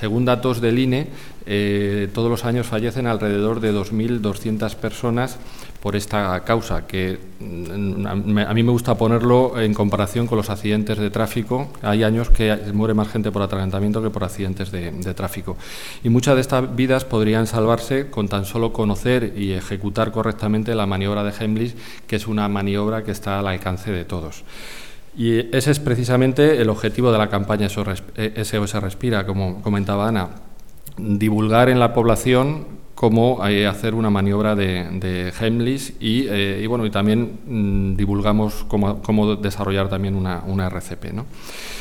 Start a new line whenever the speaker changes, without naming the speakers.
Según datos del INE, todos los años fallecen alrededor de 2.200 personas por esta causa, que a mí me gusta ponerlo en comparación con los accidentes de tráfico. Hay años que muere más gente por atragantamiento que por accidentes de tráfico. Y muchas de estas vidas podrían salvarse con tan solo conocer y ejecutar correctamente la maniobra de Heimlich, que es una maniobra que está al alcance de todos. Y ese es precisamente el objetivo de la campaña SOS Respira, como comentaba Ana, divulgar en la población cómo hacer una maniobra de Heimlich y también divulgamos cómo desarrollar también una RCP, ¿no?